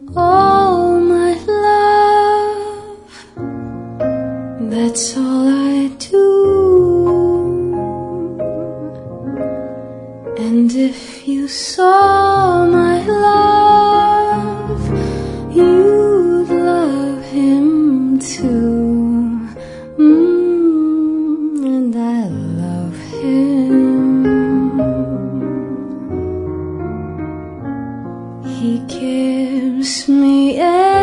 all my love. That's all I do. And if you saw my love, you'd love him too. And I love him. He gives me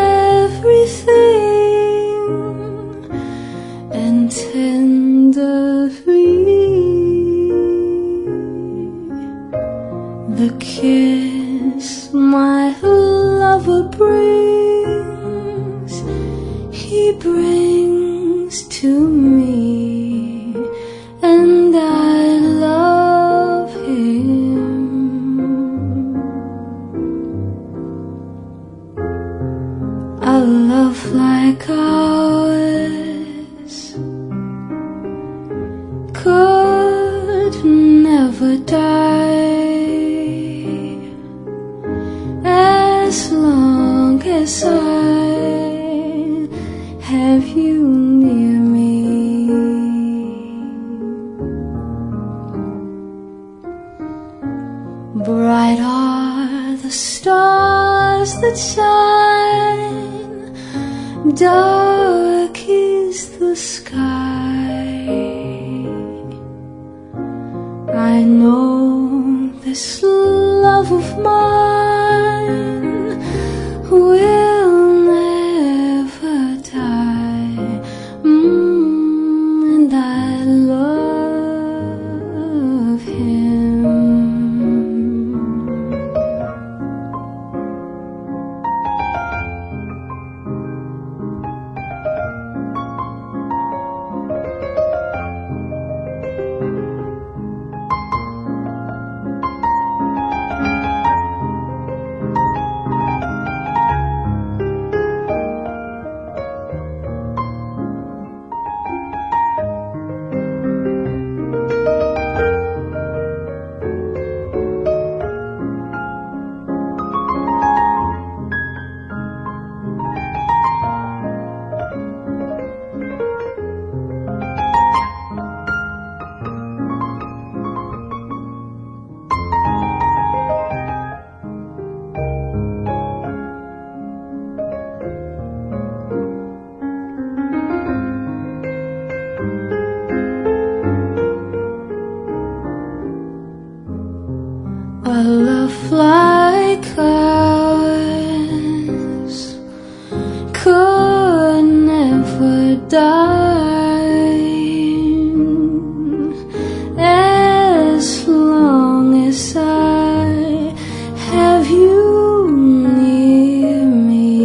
everything, and tenderly the kiss my lover brings, he brings to me, and I love him. A love like ours could never die, as long as I have you near me. Bright are the stars that shine, dark is the sky. I know this love of mine will never die, and I love him. A love like ours could never die, as long as I have you near me.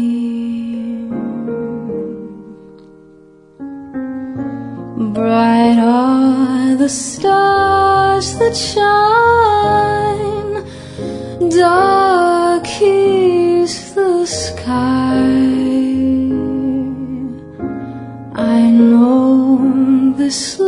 Bright are the stars that shine, dark is the sky. I know this